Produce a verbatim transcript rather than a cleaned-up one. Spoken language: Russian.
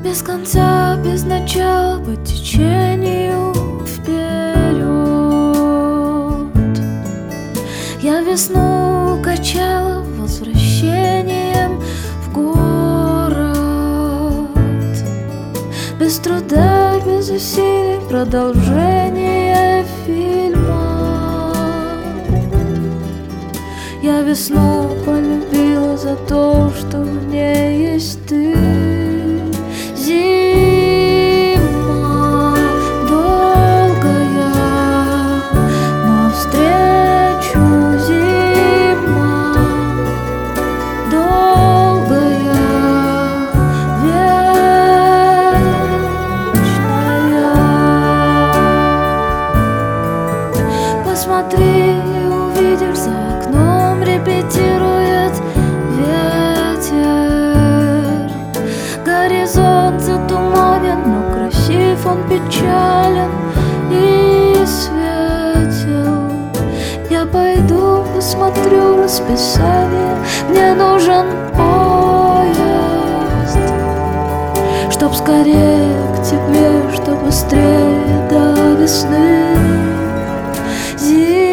Без конца, без начала, по течению вперед. Я весну качала возвращением в город. Без труда, без усилий, продолжение фильма. Я весну полюбила за то, что в ней есть ты. Зима долгая, навстречу зима долгая, вечная. Посмотри и увидишь, за окном репетирует ветер. Горизонт затуманен, но красив он, печален и светел. Я пойду посмотрю расписание, мне нужен поезд, чтоб скорее к тебе, чтоб быстрее до весны. Зима